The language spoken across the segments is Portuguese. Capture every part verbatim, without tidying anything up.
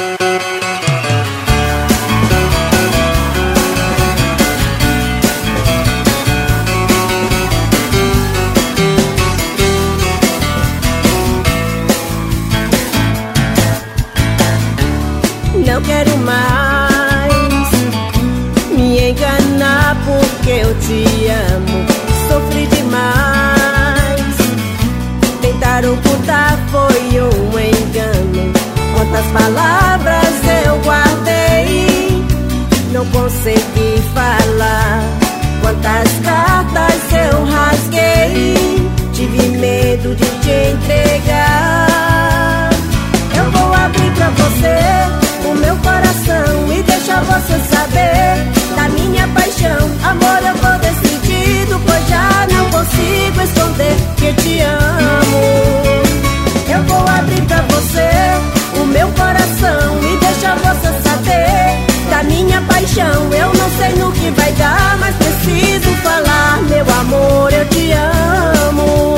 Não quero mais me enganar porque eu te amo. Sofri demais. Tentar ocultar foi um engano. Quantas palavras eu guardei, não consegui falar. Quantas cartas eu rasguei, tive medo de te entregar. Eu vou abrir pra você o meu coração e deixar você saber da minha paixão. Amor, eu vou decidido, pois já não consigo esconder que te amo. Eu vou abrir pra você o meu coração e deixar você saber da minha paixão. Eu não sei no que vai dar, mas preciso falar. Meu amor, eu te amo.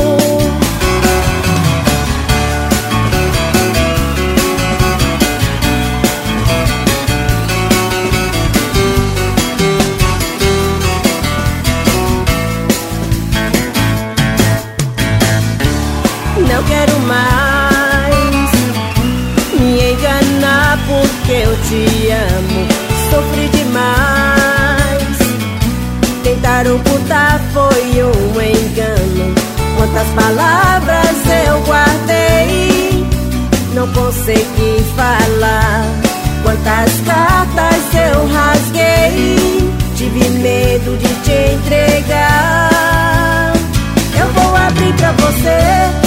Não quero mais me enganar porque eu te amo. Sofri demais. Tentar ocultar foi um engano. Quantas palavras eu guardei, não consegui falar. Quantas cartas eu rasguei, tive medo de te entregar. Eu vou abrir pra você